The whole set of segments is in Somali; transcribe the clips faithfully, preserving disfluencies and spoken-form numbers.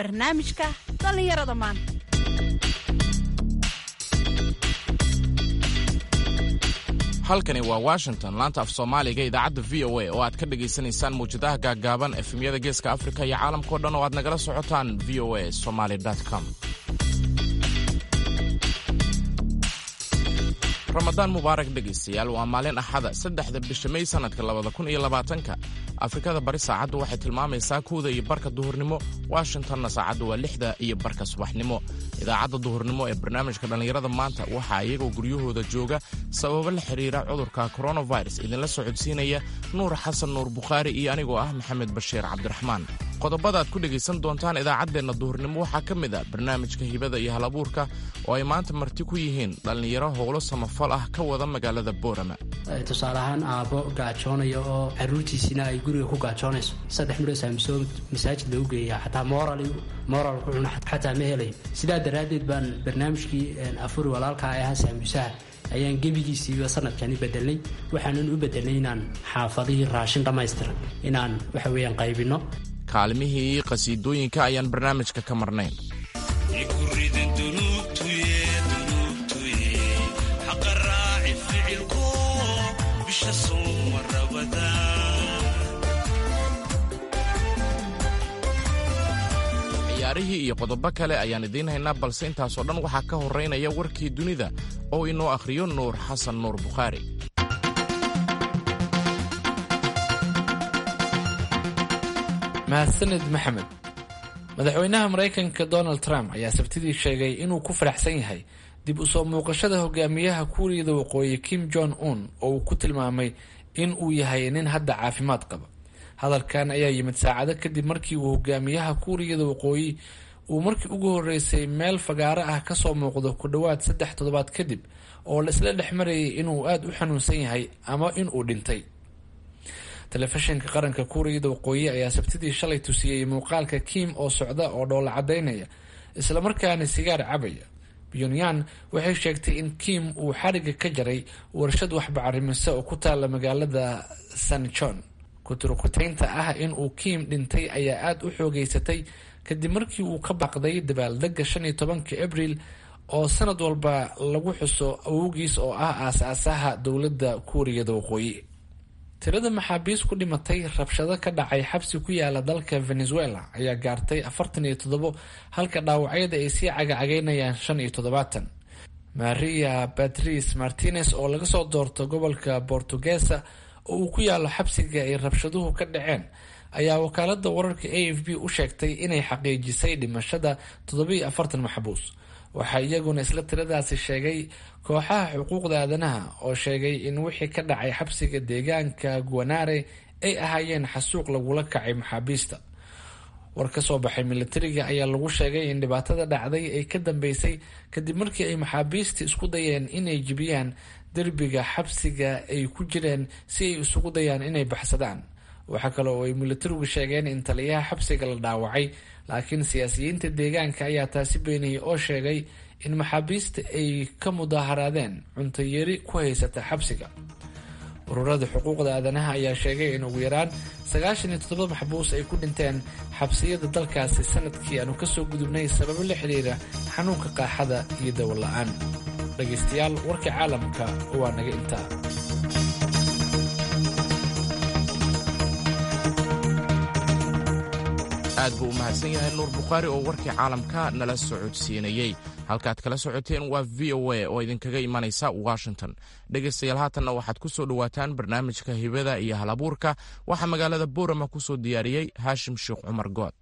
barnaamijka dhallinyarada maanta. halkani waa Washington, laanta af Soomaaliga idaacadda V O A oo aad ka dhageysanaysaan muujadaha gaaggaaban efemyada Geeska Afrika iyo caalamka oo dhan oo aad nagala socotaan v o a somali dot com. Ramadaan mubaarak dhegeystayaal, waa maalin axada saddexda bisha May sanadka labada kun iyo labaatanka. Afrikada bari saacaddu waxay tilmaamaysaa kowda iyo barka duhurnimo, Washingtonna saacaddu waa lixda iyo barka subaxnimo. Idaacadda duhurnimo ee barnaamijka dhallinyarada maanta waxaa iyagoo guryahooda jooga sababo la xiriira cudurka coronavirus idinla socodsiinaya Nuur Xasan Nuur Bukhaari iyo anigoo ah Maxamed Bashiir Cabdiraxmaan. Qodobada aad ku dhegaysan doontaan idaacaddeenna duhurnimo waxaa ka mid ah barnaamijka hibada iyo halabuurka oo ay maanta marti ku yihiin dhallinyaro howlo samafal ah ka wada magaalada Boorama. Tusaale ahaan aabbo gaajoonaya oo caruurtiisina ay guriga ku gaajoonayso saddex midho saamsoon masaajid lagu geeyaa xataa moral moral ku cuna xataa ma helay. sidaa daraadeed baan barnaamijkii afur walaalka ahaa saamisaha ayaan gebigiisiiba sanadkani bedelnay. waxaanan u bedelnay inaan xaafadihii raashin dhammaystiran inaan waxa weeyaan qaybino. kaalmihii qasiidooyinka ayaan barnaamijka ka marnayn. ciyaarihii iyo qodobo kale ayaan idiin haynaa, balse intaasoo dhan waxaa ka horraynaya warkii dunida oo inoo akhriyo Nuur Xasan Nuur Bukhaari. mahadsanid maxamed. madaxweynaha maraykanka Donald Trump ayaa sabtidii sheegay inuu ku faraxsan yahay dib u soo muuqashada hogaamiyaha Kuuriyada Waqooyi Kim Jong-un oo uu ku tilmaamay in uu yahay nin hadda caafimaad qaba. hadalkan ayaa yimid saacado kadib markii uu hogaamiyaha Kuuriyada Waqooyi uu markii ugu horeysay meel fagaaro ah ka soo muuqdo ku dhowaad saddex toddobaad kadib oo la isla dhex marayay inuu aad u xanuunsan yahay ama in uu dhintay. telefishinka qaranka Kuuriyada Waqooyi ayaa sabtidii shalay tusiyay muuqaalka Kim oo socda oo dhoola cadeynaya isla markaana sigaar cabaya. Pyongyang waxay sheegtay in Kim uu xariga ka jaray warshad waxbacrimise oo ku taala magaalada Sancheon. kuturkutaynta ah in uu Kim dhintay ayaa aad u xoogeysatay kadib markii uu ka baaqday dabaaldega shan iyo tobanka Abriil oo sanad walba lagu xuso awowgiis oo ah aasaasaha dowladda Kuuriyada Waqooyi. tirada maxaabiis ku dhimatay rabshado ka dhacay xabsi ku yaala dalka Venezuela ayaa gaartay afartan iyo toddobo halka dhaawacyada ay sii cagacagaynayaan shan iyo toddobaatan. Maria Beatriz Martinez oo laga soo doorto gobolka Portuguesa oo uu ku yaalo xabsiga ay rabshaduhu ka dhaceen ayaa wakaalada wararka A F B u sheegtay inay xaqiijisay dhimashada toddoba iyo afartan maxbuus. waxaa iyaguna isla tiradaasi sheegay kooxaha xuquuqda aadanaha oo sheegay in wixii ka dhacay xabsiga deegaanka Guanare ay ahaayeen xasuuq lagula kacay maxaabiista. war ka soo baxay militariga ayaa lagu sheegay in dhibaatada dhacday ay ka dambeysay kadib markii ay maxaabiista isku dayeen inay jibiyaan derbiga xabsiga ay ku jireen si ay isugu dayaan inay baxsadaan. waxaa kale oo ay militarigu sheegeen in taliyaha xabsiga la dhaawacay, laakiin siyaasiyiinta deegaanka ayaa taasi beeniyay oo sheegay in maxaabiista ay ka mudaharaadeen cunto yari ku haysata xabsiga. ururada xuquuqda aadanaha ayaa sheegay in ugu yaraan sagaashan iyo toddoba maxbuus ay ku dhinteen xabsiyada dalkaasi sanadkii aanu kasoo gudubnay sababo la xiriira xanuunka qaaxada iyo dawo la-aan. dhegaystayaal, warka caalamka waa naga intaa. aad buu u mahadsan yahay Nuur Bukhaari oo warkii caalamka nala socodsiinayay. halkaad kala socoteen waa V O A oo idinkaga imanaysa Washington. dhegaystayaal, haatanna waxaad ku soo dhawaataan barnaamijka hibada iyo halabuurka. waxaa magaalada Boorama ku soo diyaariyey Haashim Sheekh Cumar Good.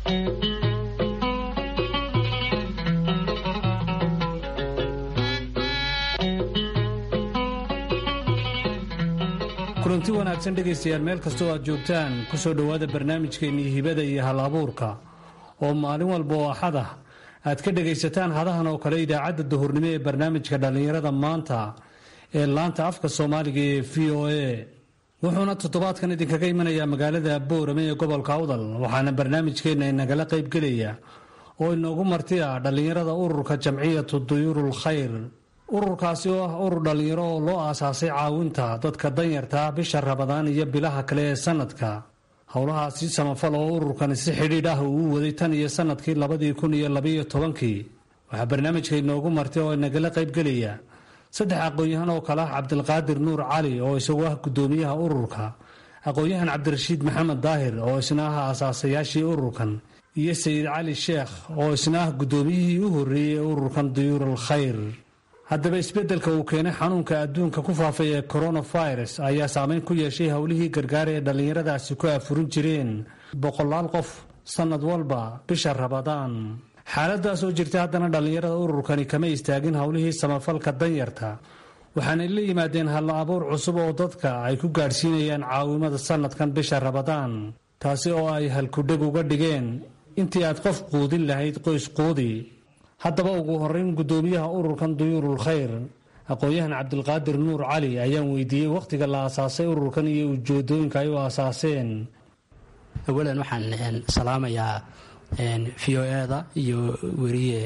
kulanti wanaagsan dhegaystayaal, meel kastoo aad joogtaan ku soo dhowaada barnaamijkeennii hibada iyo hal-abuurka oo maalin walba oo axad ah aad ka dhegaysataan hadahan oo kale idaacadda duhurnimo ee barnaamijka dhallinyarada maanta ee laanta afka soomaaliga ee V O A. wuxuuna toddobaadkan idinkaga imanayaa magaalada Boorame ee gobolka Awdal, waxaana barnaamijkeenna inagala qaybgelaya oo inoogu marti ah dhallinyarada ururka Jamciyatu Duyuurul Khayr. ururkaasi oo ah urur dhallinyaro oo loo aasaasay caawinta dadka danyarta bisha Ramadaan iyo bilaha kale ee sanadka. howlahaasi samafal oo ururkani si xidhiidh ah uu u waday tan iyo sanadkii labadii kun iyo labaiyo tobankii waxaa barnaamijka inoogu martay oo inagala qaybgelaya saddex aqoon-yahan oo kale ah cabdilqaadir nuur cali oo isagu ah guddoomiyaha ururka, aqoon-yahan cabdirashiid maxamed daahir oo isna ah aasaasayaashii ururkan, iyo sayid cali sheekh oo isna ah guddoomiyihii u horreeyey ee ururkan duyuurul khayr. haddaba isbeddelka uu keenay xanuunka adduunka ku faafay ee coronavirus ayaa saameyn ku yeeshay howlihii gargaar ee dhallinyaradaasi ku afurin jireen boqolaal qof sannad walba bisha rabadaan. xaaladaas oo jirta haddana dhallinyarada ururkani kama istaagin howlihii samafalka danyarta, waxaanay la yimaadeen halla abuur cusub oo dadka ay ku gaadhsiinayaan caawimada sannadkan bisha rabadaan, taasi oo ay halkudheg uga dhigeen intii aad qof quudin lahayd qoys quudi. haddaba ugu horrayn guddoomiyaha ururkan duyuurul khayr, aqoon-yahan cabdilqaadir nuur cali ayaan weydiiyey wakhtiga la aasaasay ururkan iyo ujeedooyinka ay u aasaaseen. awalan waxaan salaamayaa v o eda iyo weriye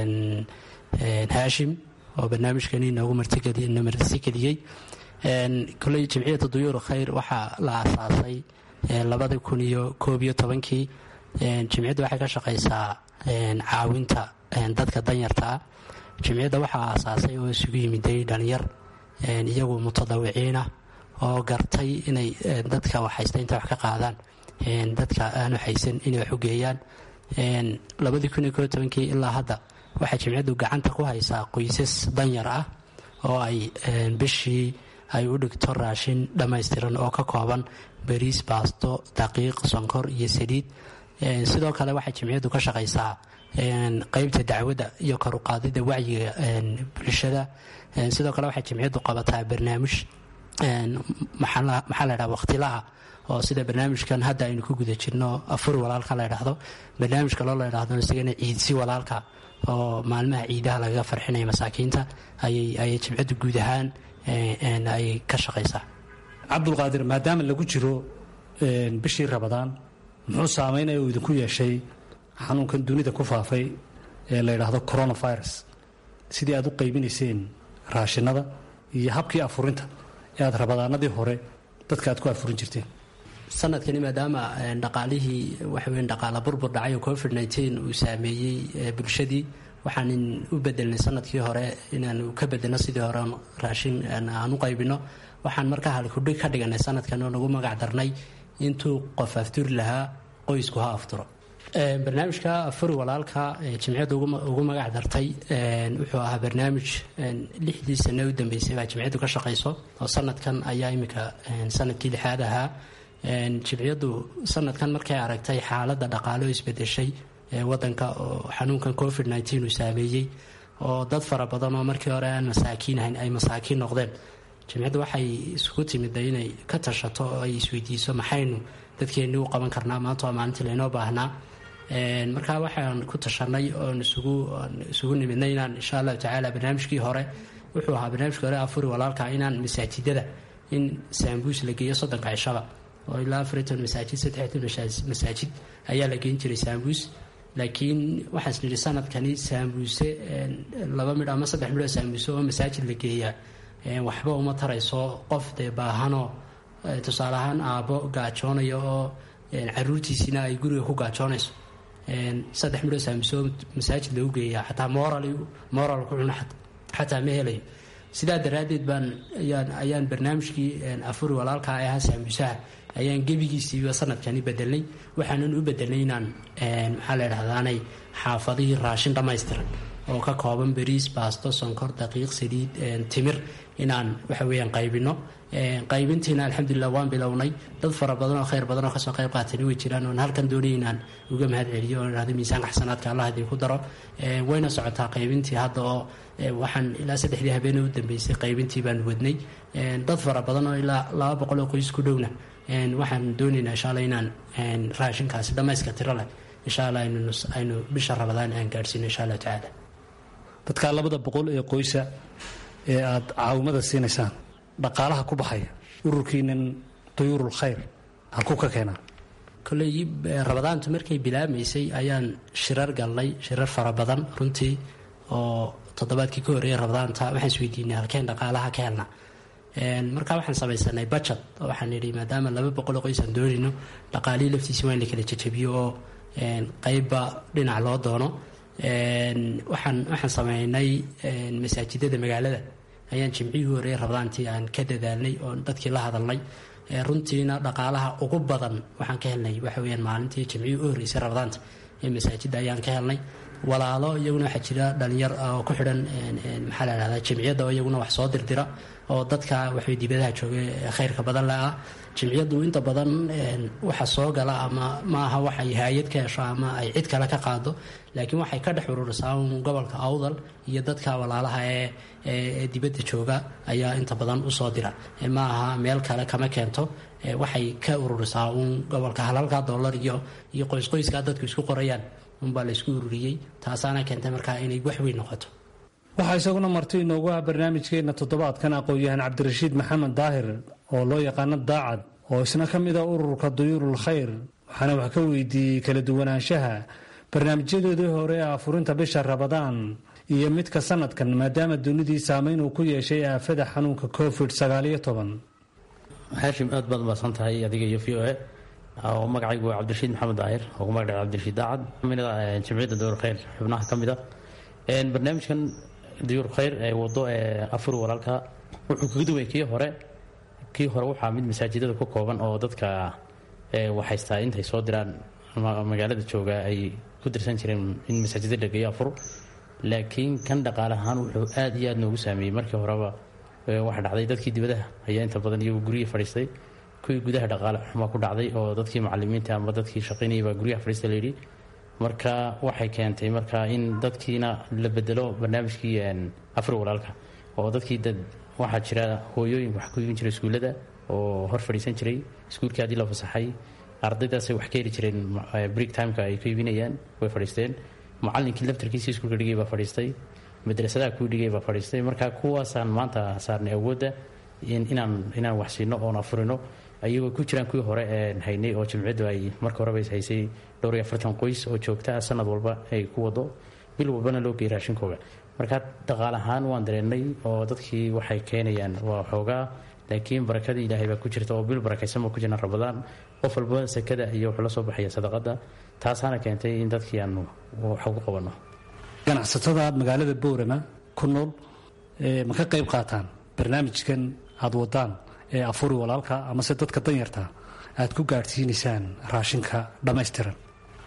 haashim oo barnaamijkani noogu martigeliyey. koley jamciyadda duyuurul khayr waxaa la aasaasay labadii kun iyo koob iyo tobankii. jamciyadda waxay ka shaqaysaa caawinta dadka danyartaa. jamciyadda waxaa aasaasay oo isugu yimiday dhalinyar iyagu mutadawiciin ah oo gartay inay dadka waxhaysta inta wax ka qaadaan, dadka aanu haysan inay wax u geeyaan. labadii kun iyo koob iyo tobankii ilaa hadda waxay jamciyaddu gacanta ku haysaa qoysas danyar ah oo ay bishii ay u dhigto raashin dhammaystiran oo ka kooban bariis, baasto, daqiiq, sonkor iyo saliid. sidoo kale waxay jamciyaddu ka shaqaysaa qaybta dacwadda iyo kor u qaadida wacyiga bulshada. sidoo kale waxay jamciyaddu qabataa barnaamij maxaa la ydhaha waqtilaha oo sida barnaamijkan hadda aynu ku guda jirno afur walaalka la ydhaahdo, barnaamijka loo la ydhaahdo isagana ciidsi walaalka oo maalmaha ciidaha lagaga farxinaya masaakiinta ayay jamciyaddu guud ahaan ay ka shaqaysaa. cabdulqaadir, maadaama lagu jiro bishii rabadaan, muxuu saameynaya uu idinku yeeshay xanuunkan dunida ku faafay ee la ydhaahdo coronavirus, sidii aad u qaybinayseen raashinada iyo habkii afurinta ee aad rabadaanadii hore dadka aad ku afurin jirteen? sanadkani maadaama dhaqaalihii waxaweyn dhaqaala burbur dhacay oo covid nneteen uu saameeyey bulshadii, waxaan u bedelnay sanadkii hore inaanu ka bedelno sidii hore raashin aan u qaybino. waxaan markaa halkudhig ka dhiganay sanadkan oo nagu magac darnay intuu qof afturi lahaa qoysku ha afturo. barnaamijka afuri walaalka jamciyadda ugu magac dartay wuxuu ahaa barnaamij lixdii sane u dambeysay baa jamciyaddu ka shaqayso oo sanadkan ayaa iminka sanadkii lixaad ahaa. jamciyaddu sanadkan markay aragtay xaaladda dhaqaalo isbedeshay wadanka oo xanuunkan covid nneteen uu saameeyey oo dad fara badan oo markii hore aan masaakiin ahayn ay masaakiin noqdeen, jamciyaddu waxay isugu timidday inay ka tashato oo ay isweydiiso maxaynu dadkeennii u qaban karnaa, maanta waa maalintii laynoo baahnaa. markaa waxaan ku tashanay oon isugu nimidnay inaan insha allahu tacaala barnaamijkii hore wuxuu ahaa barnaamijkii hore afuri walaalka inaan masaajidada in saambuus la geeyo soddonka cishaba oo ilaa afartan masaajid saddextan masaajid ayaa la geyn jiray saambuus. laakiin waxaan isnidhi sanadkani saambuuse laba midh ama saddex midhoo saambuuse oo masaajid la geeyaa waxba uma tarayso qof dee baahanoo tusaale ahaan aabbo gaajoonayo oo caruurtiisina ay guriga ku gaajoonayso. saddex midhoo saambuuse oo masaajid lagu geeyaa xataa moral moral ku cuna xataa ma helayo. sidaa daraaddeed baan ayaan barnaamijkii afuri walaalka ee ahaa saambuusaha ayaan gebigiisiiba sanadkani bedelnay. waxaanan u bedelnay inaan maxaa la ydhahdaanay xaafadihii raashin dhammaystiran oo ka kooban bariis, baasto, sonkor, daqiiq, saliid, timir inaan waxa weeyaan qaybino. qaybintiina alxamdulilah waan bilownay. dad fara badan oo khayr badan oo kasoo qayb qaatani way jiraan oon halkan doonay inaan uga mahad celiyo oo idhahdo miisaanka xasanaadka allah idin ku daro. wayna socotaa qaybintii hadda oo waxaan ilaa saddexdii habeenee u dambeysay qaybintii baan wadnay. dad fara badan oo ilaa laba boqol oo qoys ku dhowna waxaan doonaynaa insha alla inaan raashinkaasi dhammayska tiro leh insha alla aynu bisha rabadaan aan gaadhsiino insha allahu tacaala. dadkaa labada boqol ee qoysa ee aad caawimada siinaysaan, dhaqaalaha ku baxaya ururkiinan duyuurul khayr halkuu ka keenaa? koley rabadaantu markay bilaabmaysay ayaan shirar galnay, shirar fara badan runtii oo toddobaadkii ka horreeyay rabadaanta waxaan isweydiinay halkeen dhaqaalaha ka helna. markaa waxaan samaysanay budget oo waxaan idhi maadaama laba boqol oo qoys aan doonayno dhaqaalihii laftiisa waa in la kala jajabiyo oo qeybba dhinac loo doono. waxaan waxaan sameynay masaajidada magaalada ayaan jimcihii horeeyay rabadaantii aan ka dadaalnay oo dadkii la hadalnay. runtiina dhaqaalaha ugu badan waxaan ka helnay waxa weyaan maalintii jimcihii u horreysay rabadaanta ee masaajidda ayaan ka helnay. walaalo iyaguna waxaa jira dhalinyar oo ku xidhan maxaa la dhahdaa jimciyadda oo iyaguna wax soo dirdira oo dadka waxay dibadaha jooga khayrka badan le ah. jimciyaddu inta badan waxa soo gala ama maaha waxay hay-ad ka hesho ama ay cid kale ka qaado, laakiin waxay ka dhex ururisaa un gobolka awdal iyo dadka walaalaha ee ee dibadda jooga ayaa inta badan usoo dira, ma aha meel kale kama keento. waxay ka ururisaa un gobolka halalka dollar iyo iyo qoysqoyska dadku isku qorayaan unbaa la isku ururiyey, taasaana keentay markaa inay wax weyn noqoto. waxaa isaguna marti inoogu ah barnaamijkeenna toddobaadkan aqoon-yahan cabdirashiid maxamed daahir oo loo yaqaano daacad, oo isna ka mid ah ururka duyuurul khayr. waxaana wax ka weydiiyey kala duwanaanshaha barnaamijyadoodii hore ee afurinta bisha rabadaan iyo midka sanadkan, maadaama dunidii saameyn uu ku yeeshay aafada xanuunka covid sagaaliyo toban. haashim aad baad umaasan tahay adiga iyo v o a oo magacaygu waa cabdirashiid maxamed daahir oo magacdha cabdirashiid daacad kamid ah jimciyadda duyuurul khayr xubnaha ka mid ah. barnaamijkan duyuurul khayr ee wado ee afur walaalka wuxuu kaga duway kii hore kii hore waxaa mid masaajidada ku kooban oo dadka waxhaystaa intay soo diraan magaalada jooga ay ku dirsan jireen in masaajida la geeyo afur. laakiin kan dhaqaale ahaan wuxuu aad iyo aad noogu saameeyey. markii horeba waxa dhacday dadkii dibadaha ayaa inta badan iyagu guryaha fadhiistay, kuwii gudaha dhaqaale xumaa ku dhacday oo dadkii macalimiinta ama dadkii shaqaynayay baa guryaha fadhiista layidhi. marka waxay keentay marka in dadkiina la bedelo barnaamijkii afur walaalka oo dadkii dad waxaa jira hooyooyin wax ku iibin jiray iskuullada oo hor fadhiisan jiray iskuulkii haddii la fasaxay ardaydaasay wax ka heli jireen break timeka ay ku iibinayaan way fadhiisteen. macallinkii laftarkiisii iskuulka dhigay baa fadhiistay, madrasadaha kuu dhigay baa fadhiistay. marka kuwaasaan maanta saarnay awoodda inaan inaan wax siino oon afurino ayagoo ku jiraan kuwii hore een haynay oo jimciyaddu ay marka horeba is haysay dhowr iyo afartan qoys oo joogta sanad walba ay ku wado bil walbana loo geeyay raashinkooga. marka dhaqaale ahaan waan dareennay oo dadkii waxay keenayaan waa xoogaa, laakiin barakadii ilaahay baa ku jirta oo bil barakaysan baa ku jirna rabadaan. qof walba sakada iyo wuxuu la soo baxaya sadaqada, taasaana keentay in dadkii aanu wax ugu qabanno. ganacsatada magaalada boorama ku nool ma ka qayb qaataan barnaamijkan aada wadaan ee afuri walaalka amase dadka danyarta aad ku gaadhsiinaysaan raashinka dhammaystiran?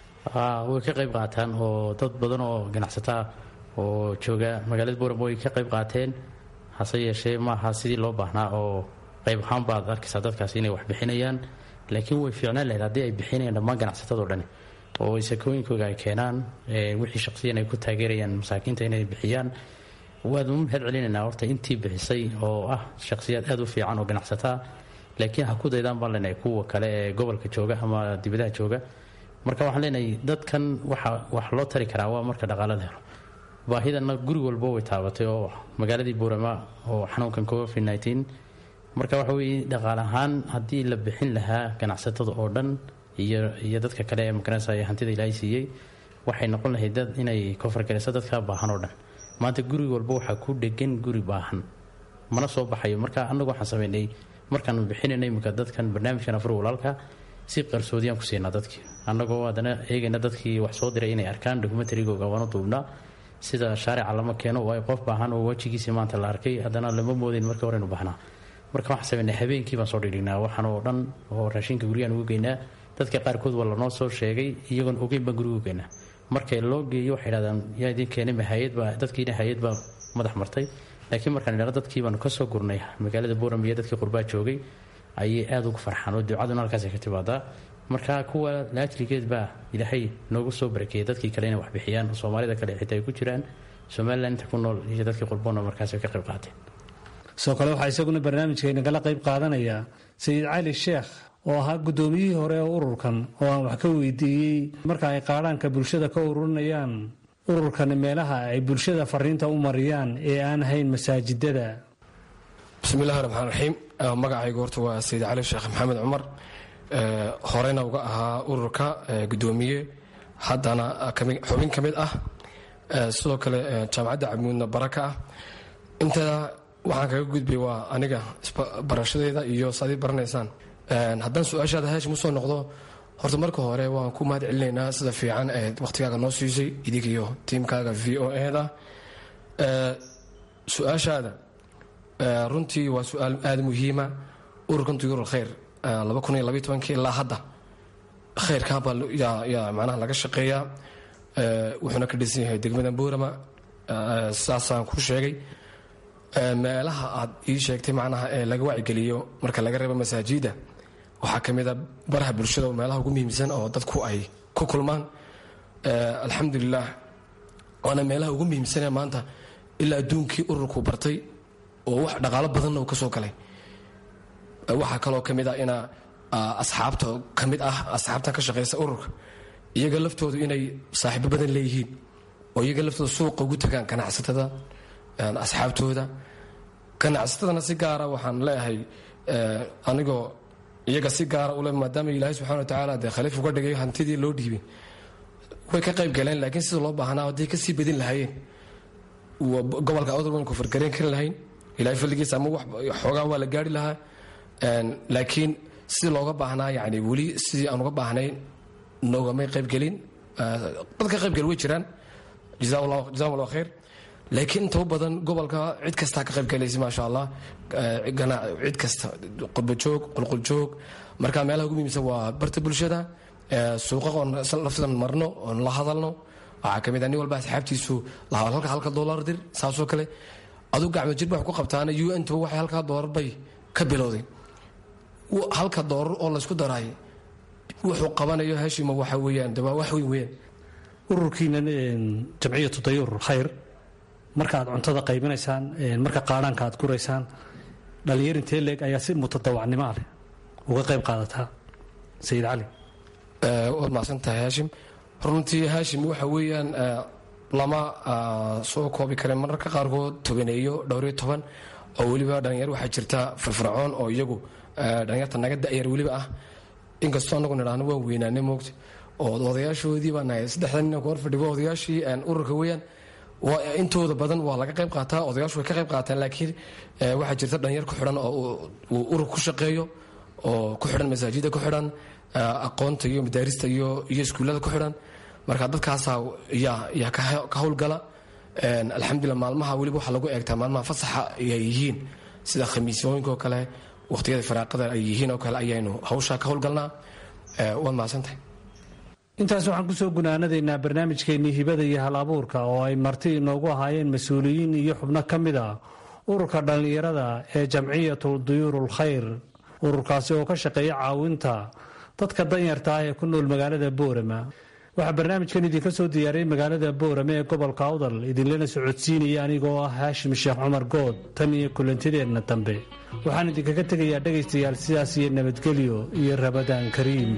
way ka qayb qaataan oo dad badan oo ganacsataa oo jooga magaalada boorama way ka qayb qaateen. hase yeeshee maaha sidii loo baahnaa oo qayb ahaan baad arkaysaa dadkaas inay wax bixinayaan, laakiin way fiicnaan lahayd haddii ay bixinayaan dhammaan ganacsatadoo dhani oo sakooyinkooga ay keenaan wixii shaqsiyan ay ku taageerayaan masaakiinta inay bixiyaan. waad u mahad celinaynaa horta intii bixisay oo ah shakhsiyaad aad u fiican oo ganacsataa, laakiin ha ku daydaan baan leenahay kuwa kale ee gobolka jooga ama dibadaha jooga. marka waxaan leenahay dadkan waxa wax loo tari karaa waa marka dhaqaalada helo. baahidana guri walbo way taabatay oo magaaladii boorama oo xanuunkan covid nineteen. marka waxa weye dhaqaal ahaan haddii la bixin lahaa ganacsatada oo dhan iyo iyo dadka kale ee magaranaysa hantida ilaahay siiyey, waxay noqon lahayd dad inay kofargarayso dadka baahan oo dhan. maanta guri walba waxaa ku dhegan guri baahan mana soo baxayo. marka annagu waxaan sameynay markaan bixinaynay imika dadkan barnaamijkan afur walaalka si qarsoodiyaan ku siinaa dadkii, annagoo haddana eegayna dadkii wax soo diray inay arkaan dokumentarigooga waanu duubnaa. sida shaarica lama keeno waayo qof baahan oo wejigiisii maanta la arkay haddana lama moodayn markii hore inu baahnaa. marka waxaan sameynay habeenkii baan soo dhigdhignaa waxaan oo dhan oo raashinka guryahan ugu geynaa. dadka qaarkood waa lanoo soo sheegay iyagoon ogeyn baan guriga u geynaa. markay loo geeyo waxay dhahdaan yaa idin keenay hayadbaa dadkiina hay-ad baa madax martay. laakiin markaan idhahno dadkii baanu ka soo gurnay magaalada boorama iyo dadkii qurbaa joogay ayay aad ugu farxaan oo ducaduna halkaasay ka timaadaa. marka kuwa laajligeed baa ilaahay noogu soo barakeeyay dadkii kale inay wax bixiyaan. soomaalida kale xitaa ay ku jiraan, somalilan inta ku nool iyo dadkii qurboona markaas ka qayb qaateen. sidoo kale waxaa isaguna barnaamijkaynagala qayb qaadanaya sayid cali sheekh oo ahaa guddoomiyihii hore ee ururkan oo aan wax ka weydiiyey marka ay qaadhaanka bulshada ka ururinayaan ururkan meelaha ay bulshada fariinta u mariyaan ee aan hayn masaajidada. bismillahi raxmaan raxiim. magacaygu horta waa sayid cali sheekh maxamed cumar, horeyna uga ahaa ururka guddoomiye, haddana xubin ka mid ah, sidoo kale jaamacadda camuudna baraka ah. intaa waxaan kaga gudbay waa aniga barashadeeda iyo saadii baranaysaan. haddaan su-aashaada haashim usoo noqdo, horta marka hore waan ku mahad celinaynaa sida fiican ee waqtigaaga noo siisay idig iyo tiimkaaga v o eda. su-aashaada runtii waa su-aal aada muhiima. ururkan duyuurul khayr laba kun iyo labaiy tobankii ilaa hadda khayrkaabaa yaa macnaha laga shaqeeyaa, wuxuuna ka dhisan yahay degmada boorama. saasaan ku sheegay. meelaha aad ii sheegtay macnaha ee laga wacigeliyo marka laga reebo masaajida, waxaa ka mid a baraha bulshada oo meelaha ugu muhiimsan oo dadku ay ku kulmaan. alxamdulilah waana meelaha ugu muhiimsanee maanta ilaa adduunkii ururku bartay oo wax dhaqaalo badanna uu ka soo galay. waxaa kaloo ka mid ah ina asxaabta ka mid ah asxaabtan ka shaqaysa ururka iyaga laftoodu inay saaxiibo badan leeyihiin oo iyaga laftooda suuqa ugu tagaan ganacsatada asxaabtooda. ganacsatadana si gaara waxaan leeyahay anigoo iyaga si gaara ule maadaama ilaahay subxana watacaala dee khaliif uga dhigay hantidii loo dhiibay way ka qayb galeen, laakiin sida loo baahnaa hadday kasii badin lahaayeen gobolka awdal waan ku fargareen kari lahayn ilaahay fadligiisa ama xoogaa waa la gaari lahaa. laakiin sidii looga baahnaa yani weli sidii aan uga baahnayn noogamay qaybgelin. dadka qaybgel way jiraan, jazaahum allah khayr, laakiin inta u badan gobolka cid kastaa ka qaybgelaysa maasha allah. cid kasta qurbajoog qulquljoog. marka meelaha ugu muhiimsan waa barta bulshada, suuqa oon laftidan marno oon la hadalno. waxaa ka mid ah nin walba asxaabtiisu lahaa halka halka doolar dir, saasoo kale aduu gacmo jir wax ku qabtaana u n tuba waxay halkaa doolar bay ka bilowday. halka doorar oo laysku daraay wuxuu qabanayo hashima waxa weeyaan dawaa wax weyn weeyaan. ururkiinan jamciyatu dayuurul khayr marka aad cuntada qaybinaysaan, marka qaadhaanka aad guraysaan, dhallinyar intee leeg ayaa si mutadawacnimo leh uga qayb qaadataa? sayid cali. waad mahadsan tahay haashim. runtii haashim waxa weeyaan lama soo koobi kareen mararka qaarkood tobaneeyo dhowriyo toban oo weliba dhalinyar waxaa jirta firfircoon oo iyagu dhalinyarta naga da'yar weliba ah, inkastoo anagu nidhaahno waan weynaanay moogta oo odayaashoodii baa nahay saddexdan nin ku hor fadhigo odayaashii ururka weeyaan. intooda badan waa laga qayb qaataa, odayaashu way ka qayb qaataan, laakiin waxaa jirta dhalinyar ku xidhan oo uu urur ku shaqeeyo oo ku xidhan masaajida ku xidhan, aqoonta iyo madaarista iyo iskuullada ku xidhan. marka dadkaasaa yaa ka howlgala. alxamdulilah maalmaha weliba waxaa lagu eegtaa maalmaha fasaxa ay yihiin sida khamiisyooyinka oo kale, waqhtiyada firaaqada ay yihiin oo kale ayaynu hawshaa ka howlgalnaa. waad mahadsantahay. intaas waxaan kusoo gunaanadaynaa barnaamijkeennii hibada iyo hal abuurka oo ay marti inoogu ahaayeen mas-uuliyiin iyo xubno ka mid ah ururka dhallinyarada ee jamciyatu duyuurul khayr. ururkaasi oo ka shaqeeya caawinta dadka danyarta ah ee ku nool magaalada boorama. waxaa barnaamijkan idinka soo diyaariyey magaalada boorame ee gobolka awdal, idinlana socodsiinaya anigoo ah haashim sheekh cumar good. tan iyo kulantideenna dambe waxaan idinkaga tegayaa dhegaystayaal sidaas iyo nabadgelyo iyo rabadaan kariim.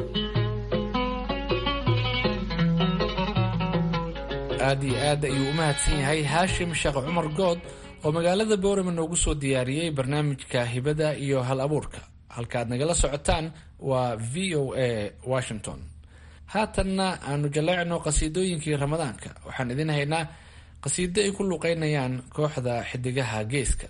aad iyo aad ayuu u mahadsan yahay haashim sheekh cumar good oo magaalada boorame noogu soo diyaariyey barnaamijka hibada iyo hal abuurka. halka aad nagala socotaan waa v o a washington. haatanna aanu jaleecno qasiidooyinkii ramadaanka. waxaan idin haynaa qasiido ay ku luqeynayaan kooxda xidigaha geeska.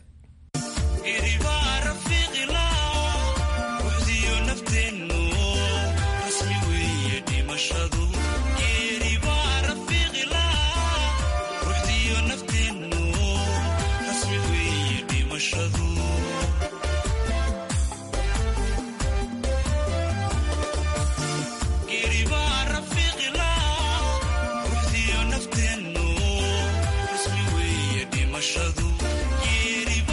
Shadu, Yeri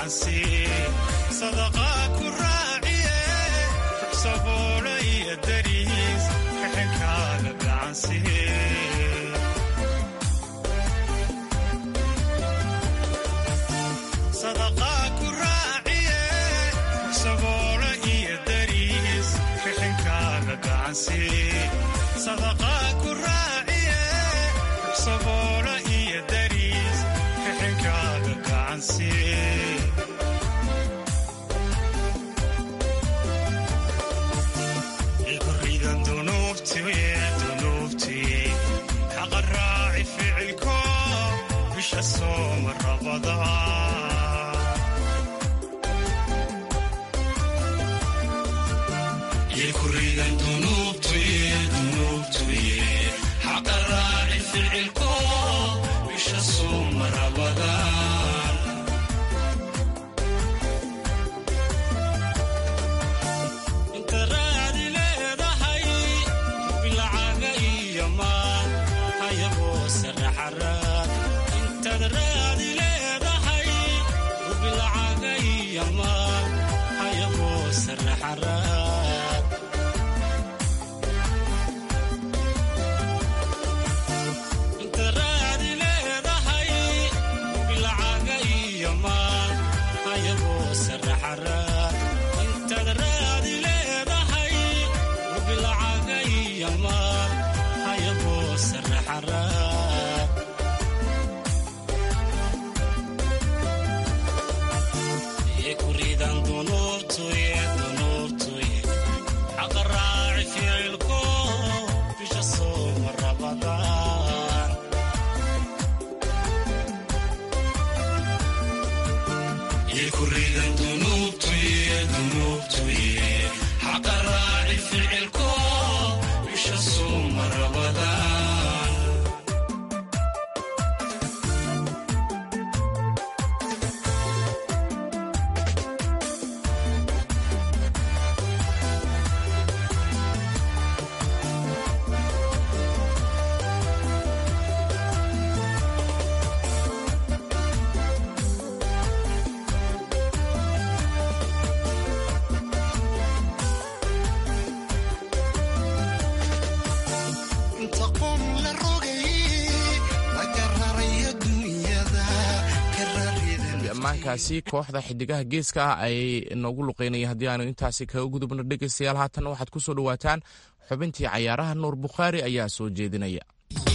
ammaankaasi kooxda xidigaha geeska ah ay noogu luqeynaya haddii aanu intaasi kaga gudubno dhegaystayaal haatan waxaad ku soo dhawaataan xubintii cayaaraha nuur bukhaari ayaa soo jeedinaya.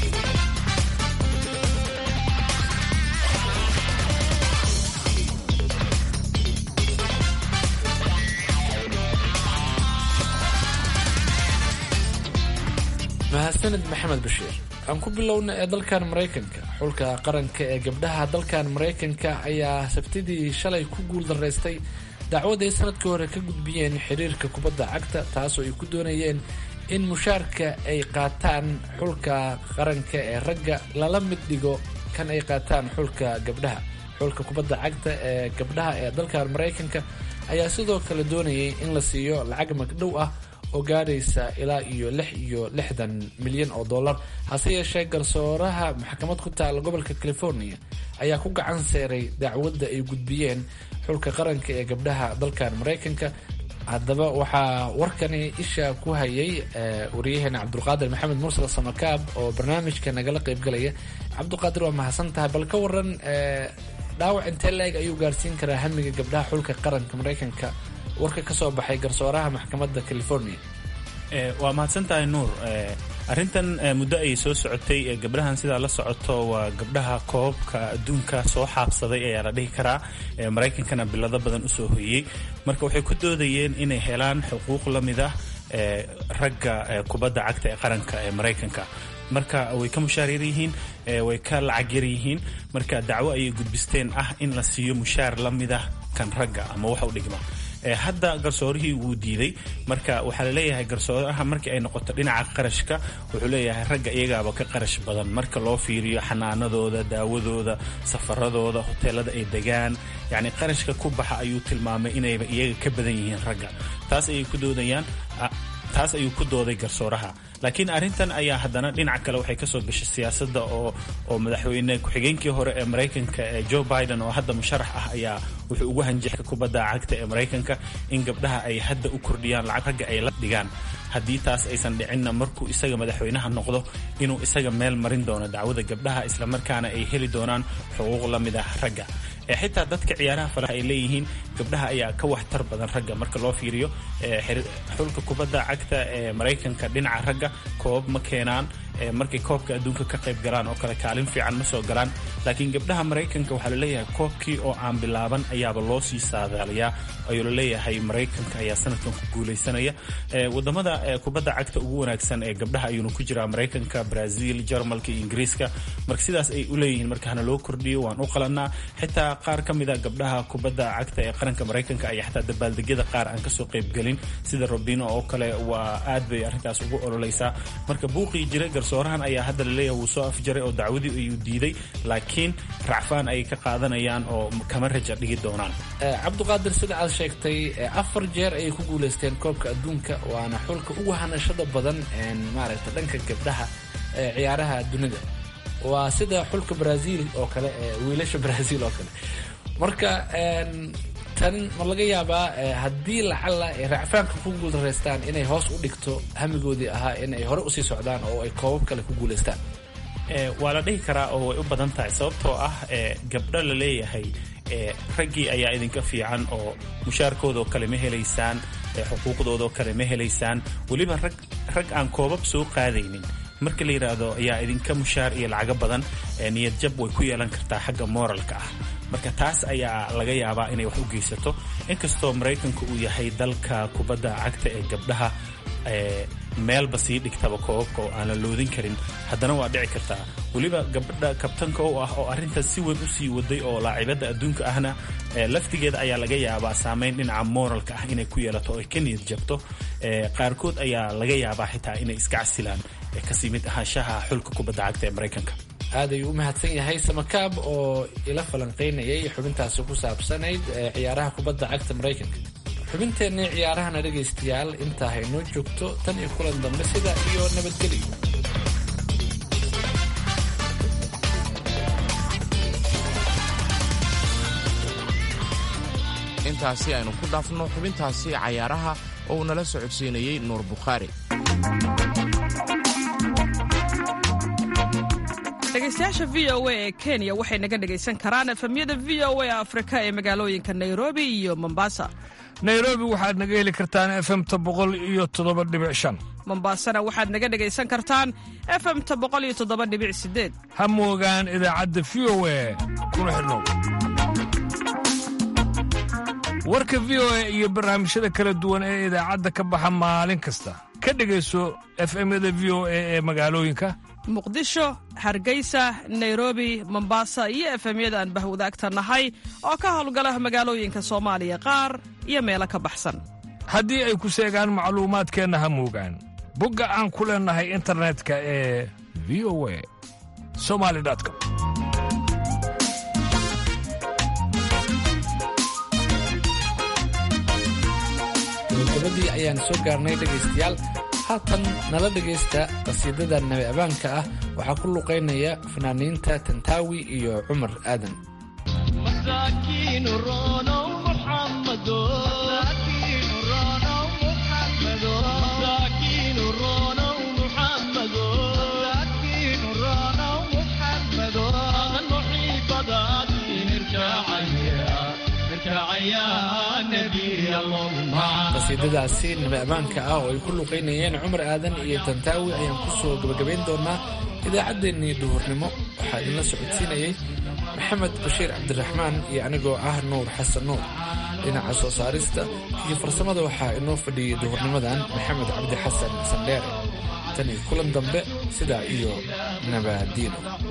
mahadsanid maxamed bashiir. aan ku bilowna ee dalkan maraykanka. xulka qaranka ee gabdhaha dalkan maraykanka ayaa sabtidii shalay ku guuldaraystay dacwad ay sanadkii hore ka gudbiyeen xiriirka kubadda cagta, taasoo ay ku doonayeen in mushaarka ay qaataan xulka qaranka ee ragga lala mid dhigo kan ay qaataan xulka gabdhaha. xulka kubadda cagta ee gabdhaha ee dalkan maraykanka ayaa sidoo kale doonayay in la siiyo lacag magdhow ah oo gaadhaysa ilaa iyo lix iyo lixdan milyan oo dollar. hase yeeshee garsooraha maxkamad ku taala gobolka california ayaa ku gacan seeray dacwadda ay gudbiyeen xulka qaranka ee gabdhaha dalkan maraykanka. haddaba waxaa warkani isha ku hayay wariyaheena cabdulqaadir maxamed mursal samakaab oo barnaamijka nagala qaybgalaya. cabdulqaadir waa mahadsan tahay, bal ka waran dhaawac intee la-eg ayuu gaarsiin karaa hamiga gabdhaha xulka qaranka maraykanka warka ka soo baxay garsooraha maxkamadda california? waa mahadsantahay nuur. arrintan muddo ayay soo socotay. gabdhahan sidaa la socoto waa gabdhaha koobabka adduunka soo xaabsaday ayaa la dhihi karaa. maraykankana bilado badan usoo hoyey, marka waxay ku doodayeen inay helaan xuquuq la mid ah ragga kubadda cagta ee qaranka ee maraykanka. marka way ka mushaar yar yihiin, way ka lacag yar yihiin, marka dacwo ayay gudbisteen ah in la siiyo mushaar la mid ah kan ragga ama waxa u dhigma. hadda garsoorihii wuu diiday. marka waxaa la leeyahay garsooraha markii ay noqoto dhinaca qarashka wuxuu leeyahay ragga iyagaaba ka qarash badan marka loo fiiriyo xanaanadooda, daawadooda, safaradooda, hoteelada ay degaan, yacni qarashka ku baxa ayuu tilmaamay inayba iyaga ka badan yihiin ragga. taas ayay ku doodayaan taas ayuu ku dooday garsooraha. laakiin arrintan ayaa haddana dhinaca kale waxay kasoo gashay siyaasadda oo oo madaxweyne ku-xigeenkii hore ee maraykanka ee Joe Biden oo hadda musharax ah ayaa wuxuu ugu hanjaxay kubadda cagta ee maraykanka in gabdhaha ay hadda u kordhiyaan lacag ragga ay la dhigaan. haddii taas aysan dhicinna markuu isaga madaxweynaha noqdo inuu isaga meel marin doono dacwada gabdhaha islamarkaana ay heli doonaan xuquuq la mid ah ragga. xitaa dadka ciyaaraha falaha ay leeyihiin gabdhaha ayaa ka waxtar badan ragga marka loo fiiriyo. xulka kubadda cagta ee maraykanka dhinaca ragga koobab ma keenaan, markay koobka adduunka ka qayb galaan oo kale kaalin fiican ma soo galaan. laakiin gabdhaha maraykanka waxaa laleeyahay koobkii oo aan bilaaban ayaaba loo sii saadaaliyaa ayuu laleeyahay maraykanka ayaa sanadkan ku guulaysanaya. wadamada kubadda cagta ugu wanaagsan ee gabdhaha ayuuna ku jiraa maraykanka, Brazil, Jarmalka iyo Ingiriiska. marka sidaas ay u leeyihiin markaana loo kordhiyo waan u qalanaa. xitaa qaar ka mid a gabdhaha kubadda cagta ee qaranka maraykanka ayaa xataa dabaaldegyada qaar aan kasoo qaybgelin sida Robino oo kale waa aad bay arrintaas ugu ololeysaa. marka buuqii jiray garsoorahan ayaa hadda laleeyahay wuu soo afjaray oo dacwadii ayuu diiday, laakiin racfaan ay ka qaadanayaan oo kama raja dhigi doonaan. cabdiqaadir sida aad sheegtay afar jeer ayay ku guulaysteen koobka adduunka, waana xulka ugu hanashada badan maaragta dhanka gabdhaha ee ciyaaraha dunida. waa sida xulka Brazil oo kale ee wiilasha Brazil oo kale. marka tan ma laga yaabaa haddii lacala ay racfaanka ku guuldareystaan inay hoos u dhigto hamigoodii ahaa in ay hore usii socdaan oo ay koobab kale ku guulaystaan? waa la dhihi karaa oo way u badan tahay sababtoo ah gabdho la leeyahay raggii ayaa idinka fiican oo mushaarkoodoo kale ma helaysaan, xuquuqdoodoo kale ma helaysaan, weliba rag rag aan koobab soo qaadaynin marka la yidhaahdo ayaa idinka mushaar iyo lacago badan, niyad jab way ku yeelan kartaa xagga moralka ah. marka taas ayaa laga yaabaa inay wax u geysato. inkastoo maraykanka uu yahay dalka kubadda cagta ee gabdhaha meelba sii dhigtaba koobabka oo aan la loodin karin, haddana waa dhici kartaa. weliba gabadha kabtanka u ah oo arrintaas si weyn u sii waday oo laacibada adduunka ahna laftigeeda ayaa laga yaabaa saameyn dhinaca moralka ah inay ku yeelato oo ay ka niyad jabto. qaarkood ayaa laga yaabaa xitaa inay iska casilaan kasii mid ahaanshaha xulka kubadda cagta ee maraykanka. aad ayuu u mahadsan yahay Samakaab oo ila falanqeynayay xubintaasi ku saabsanayd ciyaaraha kubadda cagta maraykanka. xubinteenna ciyaarahana dhegaystayaal intaa haynoo joogto tan iyo kulan dambe sida iyo nabadgelyo. intaasi aynu ku dhaafno xubintaasi cayaaraha oo uu nala socodsiinayey Nuur Bukhaari. dhegaystayaasha v o a ee Kenya waxay naga dhagaysan karaan efemyada v o a Afrika ee magaalooyinka Nairobi iyo Mombasa. Nairobi waxaad naga heli kartaan F M ta boqol iyo toddoba dhibic shan. Mombasana waxaad naga dhagaysan kartaan F M ta boqol iyo toddoba dhibic siddeed. ha moogaan idaacadda V O A kuna xidhnow. warka V O A iyo barnaamijyada kala duwan ee idaacadda ka baxa maalin kasta ka dhagayso F M-yada V O A ee magaalooyinka Muqdisho, Hargeysa, Nairobi, Mombasa iyo F M-yada aan bahwadaagta nahay oo ka howlgala magaalooyinka Soomaaliya qaar iyo meelo ka baxsan. haddii ay ku seegaan macluumaadkeenna ha moogaan bogga aan ku leenahay internetka ee v o a somali dot com. gabadii ayaan soo gaarnay dhegaystayaal. haatan nala dhegaysta qasiidada nabi abaanka ah waxaa ku luqaynaya fanaaniinta Tantaawi iyo Cumar Aadan. qasiidadaasi nabi abaanka ah oo ay ku luqaynayeen Cumar Aadan iyo Tantaawi ayaan ku soo gabagabayn doonaa idaacaddeenii duhurnimo. waxaa idinla socodsiinayay Maxamed Bashiir Cabdiraxmaan iyo anigoo ah Nuur Xasan Nuur. dhinaca soo saarista iyo farsamada waxaa inoo fadhiyey duhurnimadan Maxamed Cabdi Xasan Sandheere. tan iyo kulan dambe sidaa iyo nabadiino.